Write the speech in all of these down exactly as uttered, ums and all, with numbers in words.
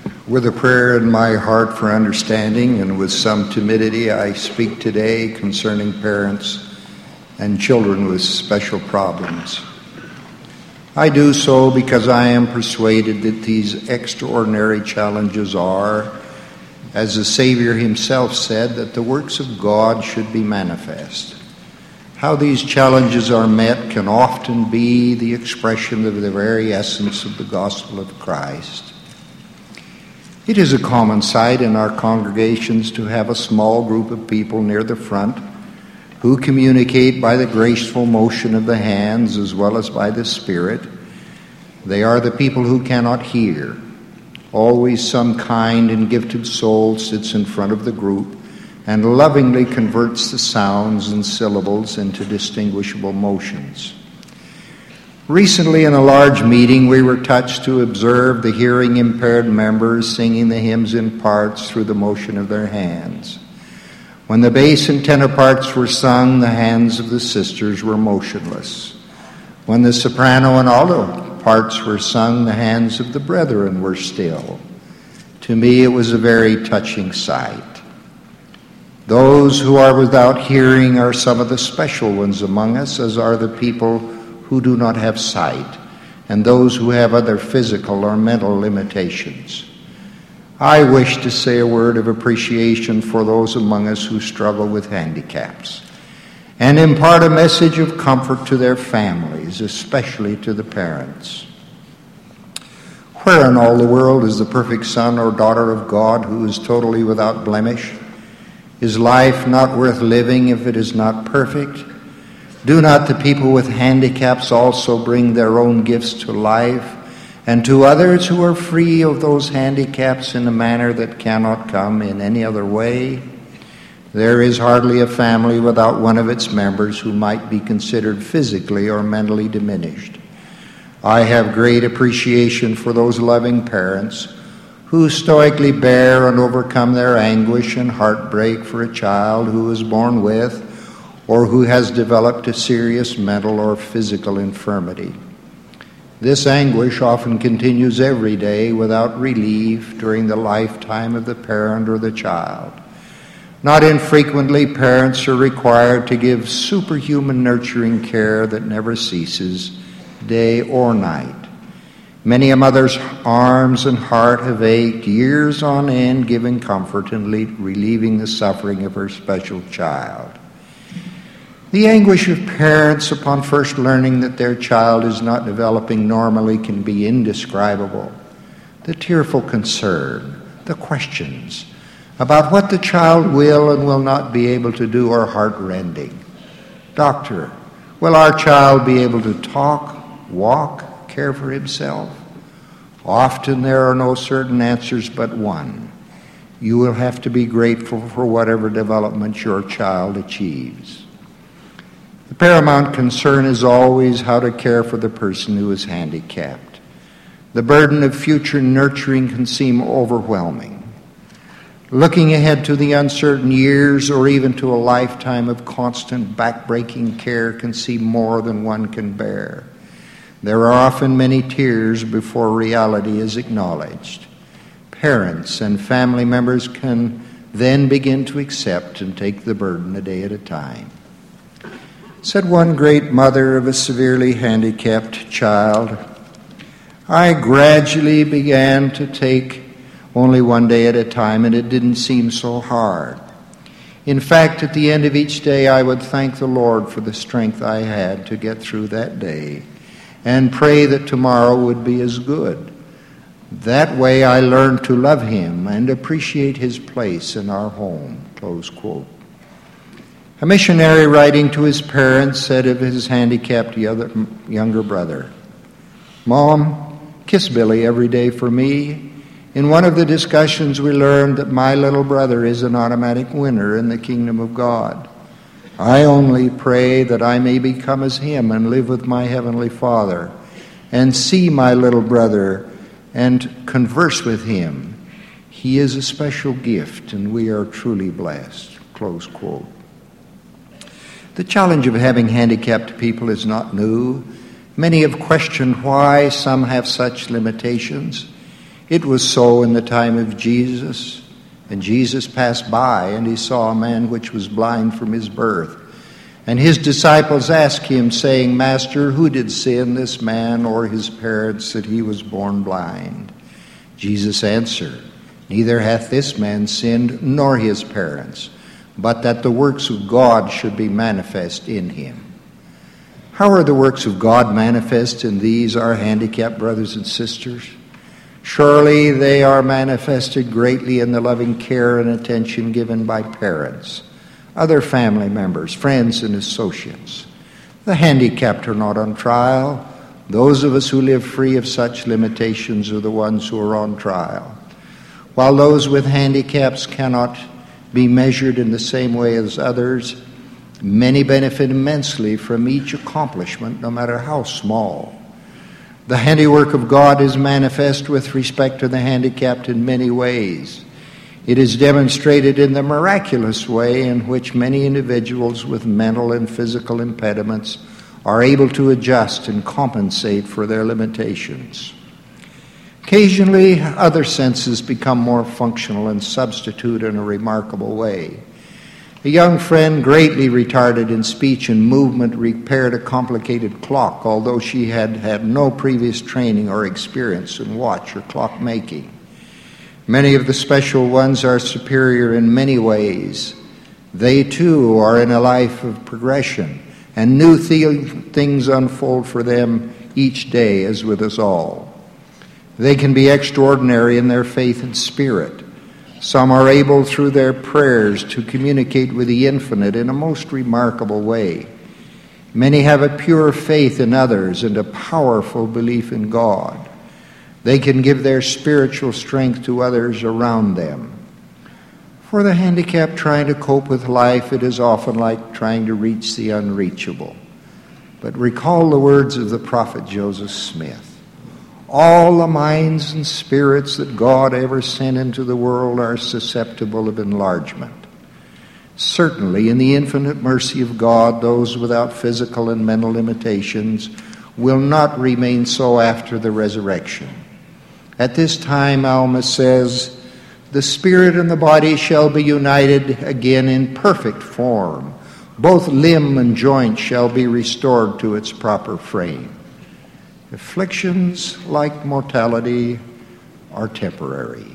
With a prayer in my heart for understanding and with some timidity, I speak today concerning parents and children with special problems. I do so because I am persuaded that these extraordinary challenges are, as the Savior himself said, that the works of God should be manifest. How these challenges are met can often be the expression of the very essence of the gospel of Christ. It is a common sight in our congregations to have a small group of people near the front who communicate by the graceful motion of the hands as well as by the Spirit. They are the people who cannot hear. Always some kind and gifted soul sits in front of the group and lovingly converts the sounds and syllables into distinguishable motions. Recently, in a large meeting, we were touched to observe the hearing-impaired members singing the hymns in parts through the motion of their hands. When the bass and tenor parts were sung, the hands of the sisters were motionless. When the soprano and alto parts were sung, the hands of the brethren were still. To me, it was a very touching sight. Those who are without hearing are some of the special ones among us, as are the people who do not have sight, and those who have other physical or mental limitations. I wish to say a word of appreciation for those among us who struggle with handicaps, and impart a message of comfort to their families, especially to the parents. Where in all the world is the perfect son or daughter of God who is totally without blemish? Is life not worth living if it is not perfect? Do not the people with handicaps also bring their own gifts to life, and to others who are free of those handicaps in a manner that cannot come in any other way? There is hardly a family without one of its members who might be considered physically or mentally diminished. I have great appreciation for those loving parents who stoically bear and overcome their anguish and heartbreak for a child who is born with or who has developed a serious mental or physical infirmity. This anguish often continues every day without relief during the lifetime of the parent or the child. Not infrequently, parents are required to give superhuman nurturing care that never ceases, day or night. Many a mother's arms and heart have ached years on end, giving comfort and relieving the suffering of her special child. The anguish of parents upon first learning that their child is not developing normally can be indescribable. The tearful concern, the questions about what the child will and will not be able to do are heart-rending. Doctor, will our child be able to talk, walk, care for himself? Often there are no certain answers but one. You will have to be grateful for whatever development your child achieves. The paramount concern is always how to care for the person who is handicapped. The burden of future nurturing can seem overwhelming. Looking ahead to the uncertain years or even to a lifetime of constant backbreaking care can seem more than one can bear. There are often many tears before reality is acknowledged. Parents and family members can then begin to accept and take the burden a day at a time. Said one great mother of a severely handicapped child, I gradually began to take only one day at a time, and it didn't seem so hard. In fact, at the end of each day, I would thank the Lord for the strength I had to get through that day and pray that tomorrow would be as good. That way I learned to love him and appreciate his place in our home, close quote. A missionary writing to his parents said of his handicapped younger brother, Mom, kiss Billy every day for me. In one of the discussions we learned that my little brother is an automatic winner in the kingdom of God. I only pray that I may become as him and live with my heavenly Father and see my little brother and converse with him. He is a special gift and we are truly blessed, close quote. The challenge of having handicapped people is not new. Many have questioned why some have such limitations. It was so in the time of Jesus. And Jesus passed by, and he saw a man which was blind from his birth. And his disciples asked him, saying, Master, who did sin, this man or his parents, that he was born blind? Jesus answered, Neither hath this man sinned, nor his parents, but that the works of God should be manifest in him. How are the works of God manifest in these, our handicapped brothers and sisters? Surely they are manifested greatly in the loving care and attention given by parents, other family members, friends, and associates. The handicapped are not on trial. Those of us who live free of such limitations are the ones who are on trial. While those with handicaps cannot be measured in the same way as others, many benefit immensely from each accomplishment, no matter how small. The handiwork of God is manifest with respect to the handicapped in many ways. It is demonstrated in the miraculous way in which many individuals with mental and physical impediments are able to adjust and compensate for their limitations. Occasionally, other senses become more functional and substitute in a remarkable way. A young friend, greatly retarded in speech and movement, repaired a complicated clock, although she had had no previous training or experience in watch or clock making. Many of the special ones are superior in many ways. They, too, are in a life of progression, and new th- things unfold for them each day, as with us all. They can be extraordinary in their faith and spirit. Some are able, through their prayers, to communicate with the infinite in a most remarkable way. Many have a pure faith in others and a powerful belief in God. They can give their spiritual strength to others around them. For the handicapped trying to cope with life, it is often like trying to reach the unreachable. But recall the words of the prophet Joseph Smith. All the minds and spirits that God ever sent into the world are susceptible of enlargement. Certainly, in the infinite mercy of God, those without physical and mental limitations will not remain so after the resurrection. At this time, Alma says, the spirit and the body shall be united again in perfect form. Both limb and joint shall be restored to its proper frame. Afflictions, like mortality, are temporary.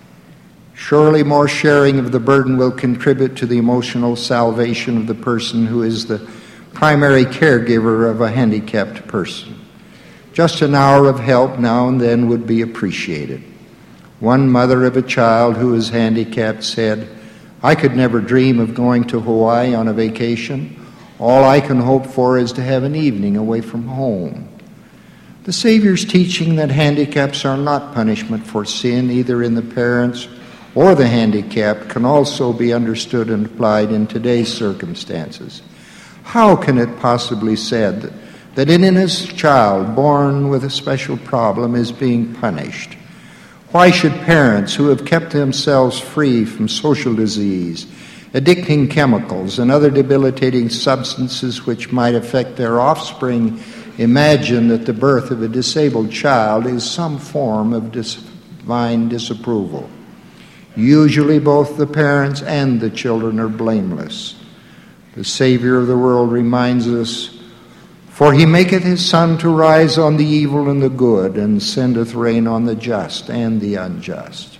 Surely more sharing of the burden will contribute to the emotional salvation of the person who is the primary caregiver of a handicapped person. Just an hour of help now and then would be appreciated. One mother of a child who is handicapped said, I could never dream of going to Hawaii on a vacation. All I can hope for is to have an evening away from home. The Savior's teaching that handicaps are not punishment for sin, either in the parents or the handicapped, can also be understood and applied in today's circumstances. How can it possibly be said that, that an innocent child born with a special problem is being punished? Why should parents who have kept themselves free from social disease, addicting chemicals, and other debilitating substances which might affect their offspring imagine that the birth of a disabled child is some form of divine disapproval? Usually both the parents and the children are blameless. The Savior of the world reminds us, For he maketh his sun to rise on the evil and the good, and sendeth rain on the just and the unjust.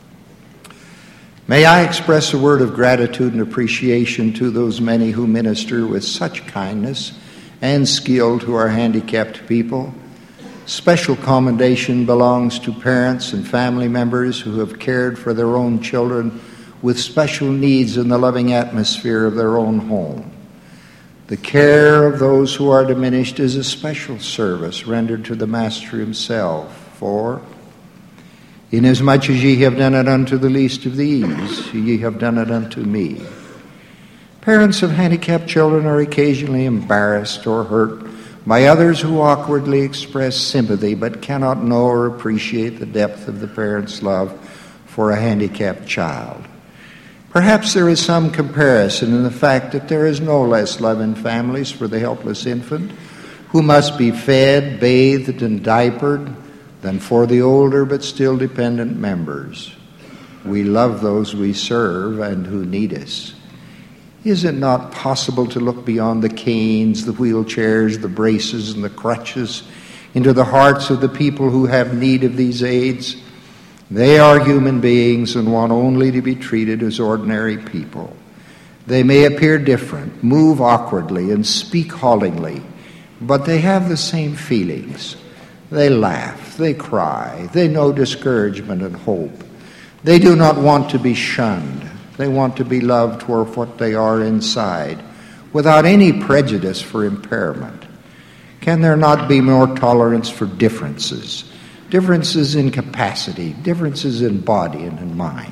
May I express a word of gratitude and appreciation to those many who minister with such kindness and skill to our handicapped people. Special commendation belongs to parents and family members who have cared for their own children with special needs in the loving atmosphere of their own home. The care of those who are diminished is a special service rendered to the Master himself. For, inasmuch as ye have done it unto the least of these, ye have done it unto me. Parents of handicapped children are occasionally embarrassed or hurt by others who awkwardly express sympathy but cannot know or appreciate the depth of the parent's love for a handicapped child. Perhaps there is some comparison in the fact that there is no less love in families for the helpless infant who must be fed, bathed, and diapered, than for the older but still dependent members. We love those we serve and who need us. Is it not possible to look beyond the canes, the wheelchairs, the braces, and the crutches into the hearts of the people who have need of these aids? They are human beings and want only to be treated as ordinary people. They may appear different, move awkwardly, and speak haltingly, but they have the same feelings. They laugh, they cry, they know discouragement and hope. They do not want to be shunned. They want to be loved for what they are inside, without any prejudice for impairment. Can there not be more tolerance for differences? Differences in capacity, differences in body and in mind.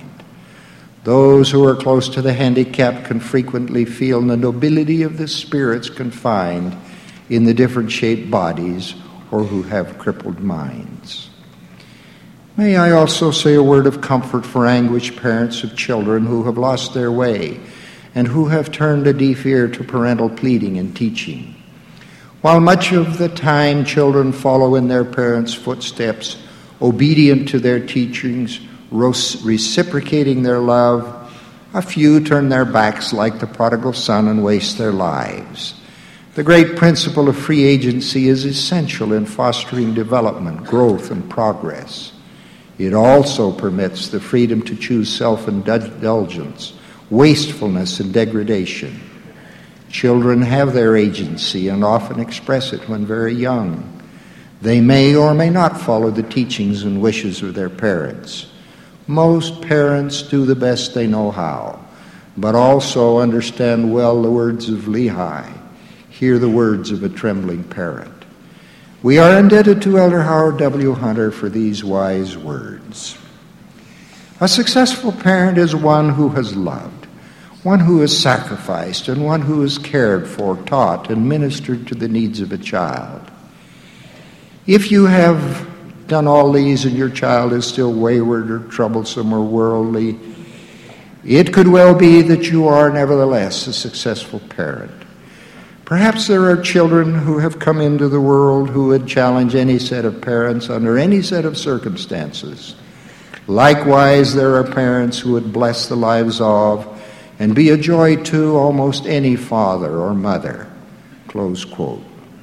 Those who are close to the handicapped can frequently feel the nobility of the spirits confined in the different shaped bodies or who have crippled minds. May I also say a word of comfort for anguished parents of children who have lost their way and who have turned a deaf ear to parental pleading and teaching. While much of the time children follow in their parents' footsteps, obedient to their teachings, reciprocating their love, a few turn their backs like the prodigal son and waste their lives. The great principle of free agency is essential in fostering development, growth, and progress. It also permits the freedom to choose self-indulgence, wastefulness, and degradation. Children have their agency and often express it when very young. They may or may not follow the teachings and wishes of their parents. Most parents do the best they know how, but also understand well the words of Lehi. Hear the words of a trembling parent. We are indebted to Elder Howard W. Hunter for these wise words. A successful parent is one who has loved, one who has sacrificed, and one who has cared for, taught, and ministered to the needs of a child. If you have done all these and your child is still wayward or troublesome or worldly, it could well be that you are nevertheless a successful parent. Perhaps there are children who have come into the world who would challenge any set of parents under any set of circumstances. Likewise, there are parents who would bless the lives of and be a joy to almost any father or mother. Close quote.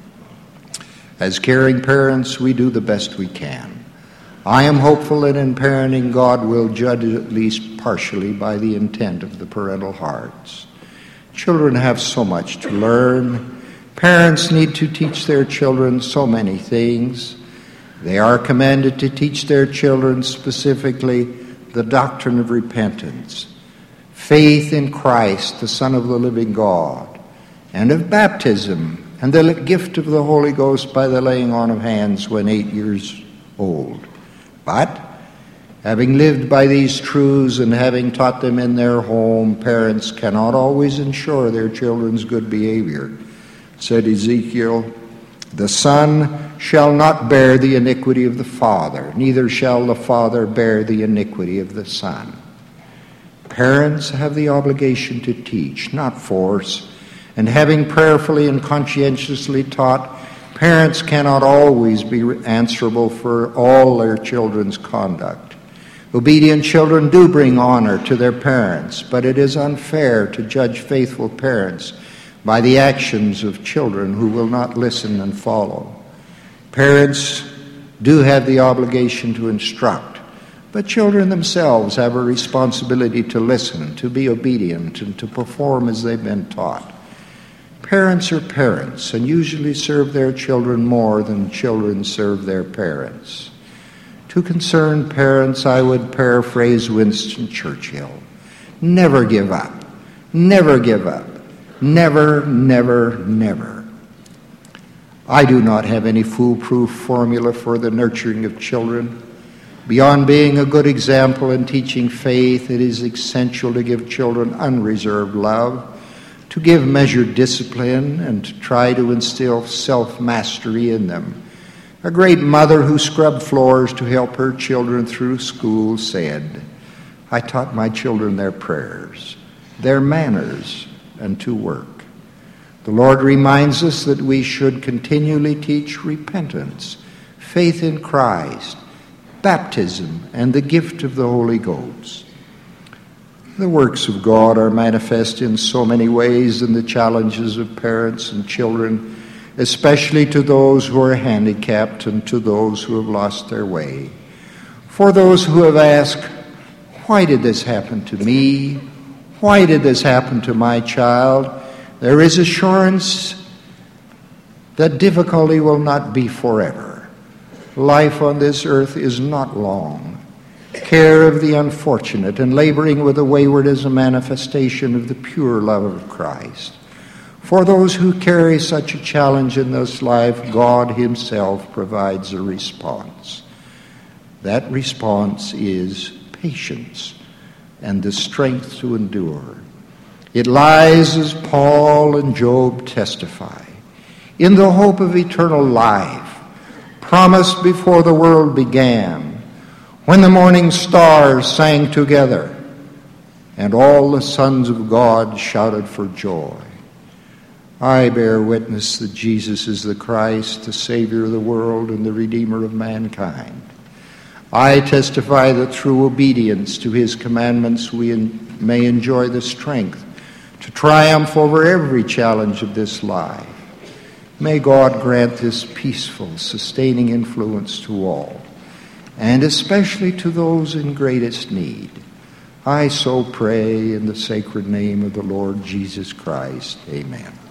As caring parents, we do the best we can. I am hopeful that in parenting, God will judge at least partially by the intent of the parental hearts. Children have so much to learn. Parents need to teach their children so many things. They are commanded to teach their children specifically the doctrine of repentance, faith in Christ, the Son of the living God, and of baptism, and the gift of the Holy Ghost by the laying on of hands when eight years old. But, having lived by these truths and having taught them in their home, parents cannot always ensure their children's good behavior. Said Ezekiel, "The son shall not bear the iniquity of the father, neither shall the father bear the iniquity of the son." Parents have the obligation to teach, not force, and having prayerfully and conscientiously taught, parents cannot always be answerable for all their children's conduct. Obedient children do bring honor to their parents, but it is unfair to judge faithful parents by the actions of children who will not listen and follow. Parents do have the obligation to instruct, but children themselves have a responsibility to listen, to be obedient, and to perform as they've been taught. Parents are parents and usually serve their children more than children serve their parents. To concerned parents, I would paraphrase Winston Churchill. Never give up. Never give up. Never, never, never. I do not have any foolproof formula for the nurturing of children. Beyond being a good example and teaching faith, it is essential to give children unreserved love, to give measured discipline, and to try to instill self-mastery in them. A great mother who scrubbed floors to help her children through school said, "I taught my children their prayers, their manners, and to work." The Lord reminds us that we should continually teach repentance, faith in Christ, baptism, and the gift of the Holy Ghost. The works of God are manifest in so many ways in the challenges of parents and children, especially to those who are handicapped and to those who have lost their way. For those who have asked, why did this happen to me? Why did this happen to my child? There is assurance that difficulty will not be forever. Life on this earth is not long. Care of the unfortunate and laboring with the wayward is a manifestation of the pure love of Christ. For those who carry such a challenge in this life, God himself provides a response. That response is patience and the strength to endure. It lies, as Paul and Job testify, in the hope of eternal life, promised before the world began, when the morning stars sang together, and all the sons of God shouted for joy. I bear witness that Jesus is the Christ, the Savior of the world, and the Redeemer of mankind. I testify that through obedience to his commandments we in, may enjoy the strength to triumph over every challenge of this life. May God grant this peaceful, sustaining influence to all, and especially to those in greatest need. I so pray in the sacred name of the Lord Jesus Christ. Amen.